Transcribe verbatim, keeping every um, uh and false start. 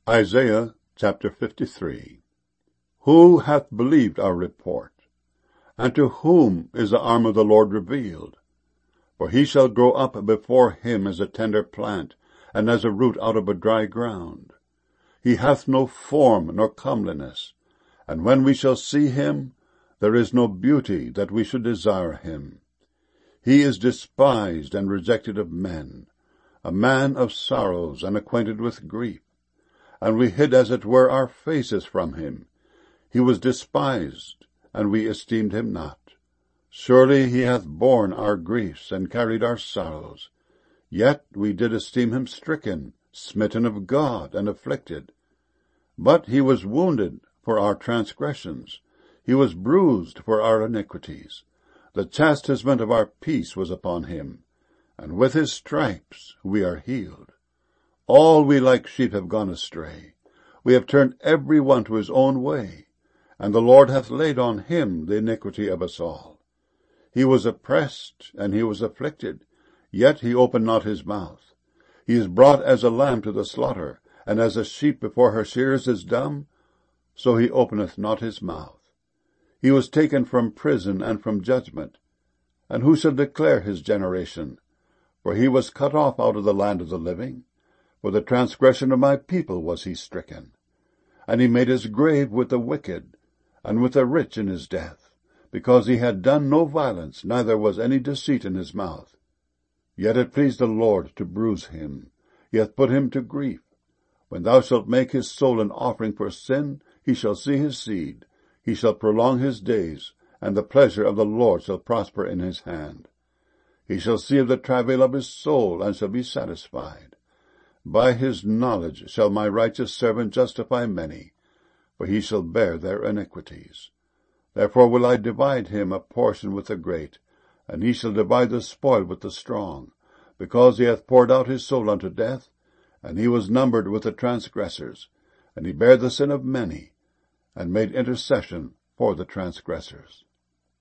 Isaiah chapter fifty-three. Who hath believed our report? And to whom is the arm of the Lord revealed? For he shall grow up before him as a tender plant, and as a root out of a dry ground. He hath no form nor comeliness, and when we shall see him, there is no beauty that we should desire him. He is despised and rejected of men, a man of sorrows and acquainted with grief. And we hid as it were our faces from him. He was despised, and we esteemed him not. Surely he hath borne our griefs, and carried our sorrows. Yet we did esteem him stricken, smitten of God, and afflicted. But he was wounded for our transgressions, he was bruised for our iniquities. The chastisement of our peace was upon him, and with his stripes we are healed. All we like sheep have gone astray. We have turned every one to his own way, and the Lord hath laid on him the iniquity of us all. He was oppressed, and he was afflicted, yet he opened not his mouth. He is brought as a lamb to the slaughter, and as a sheep before her shearers is dumb, so he openeth not his mouth. He was taken from prison and from judgment, and who shall declare his generation? For he was cut off out of the land of the living. For the transgression of my people was he stricken. And he made his grave with the wicked, and with the rich in his death, because he had done no violence, neither was any deceit in his mouth. Yet it pleased the Lord to bruise him, he hath put him to grief. When thou shalt make his soul an offering for sin, he shall see his seed, he shall prolong his days, and the pleasure of the Lord shall prosper in his hand. He shall see of the travail of his soul, and shall be satisfied. By his knowledge shall my righteous servant justify many, for he shall bear their iniquities. Therefore will I divide him a portion with the great, and he shall divide the spoil with the strong, because he hath poured out his soul unto death, and he was numbered with the transgressors, and he bare the sin of many, and made intercession for the transgressors.